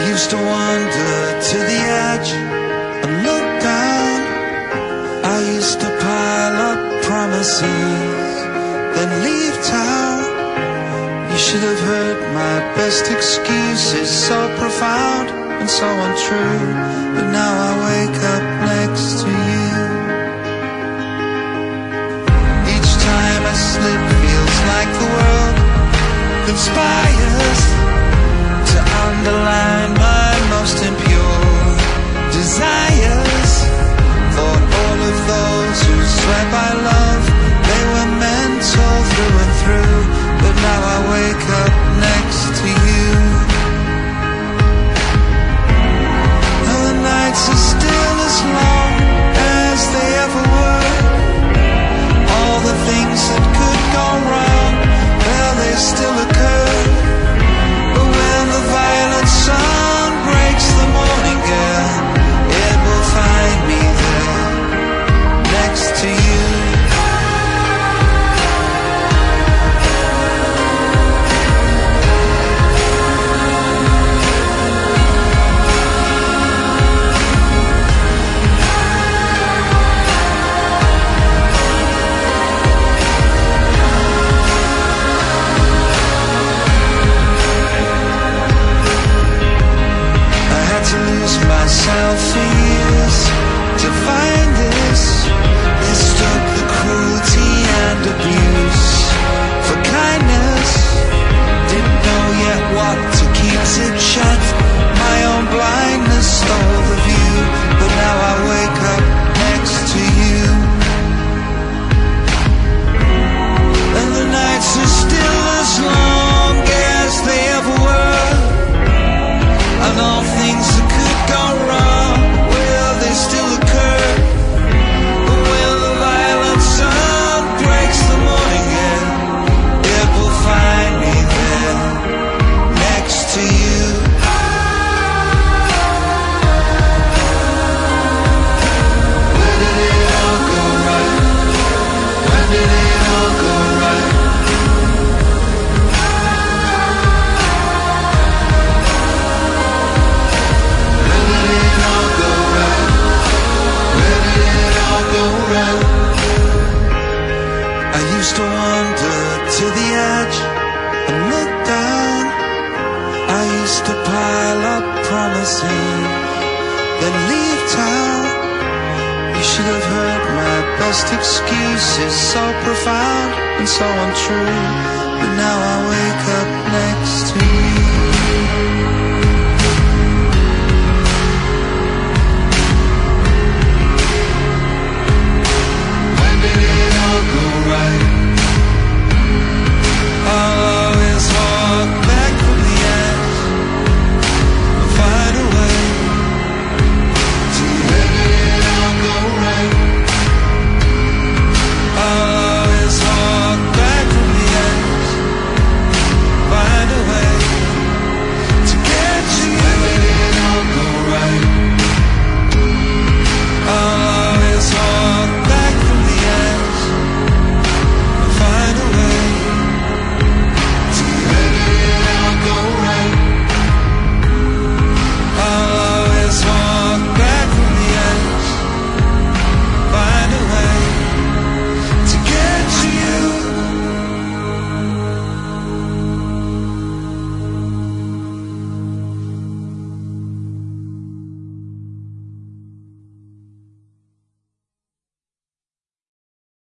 used to wander to the edge and look down. I used to pile up promises, then leave town. You should have heard my best excuses, so profound and so untrue. But now I wake up next to you. Each time I slip feels like the world conspires to underline my most impure desires. Thought all of those who swear by love, they were mental through and through. But now I wake up next to you. And the nights are still as long as they ever were. All the things that could go wrong, well, they still occur. But when the violet sun breaks the morning air, it will find me there, next to you. To lose myself for years to find this. Mistook the cruelty and abuse for kindness. Didn't know yet what to keep it shut. My own blindness stole the view. But now I wake up next to you. And the nights are still as long as they ever were. And all things that could go wrong, well, they still occur. But when the violet sun breaks the morning air, it will find me there, next to you. Where did it all go right? When did it all go right? I used to wander to the edge and look down. I used to pile up promises, then leave town. You should have heard my best excuses, so profound and so untrue. But now I wake up next to you.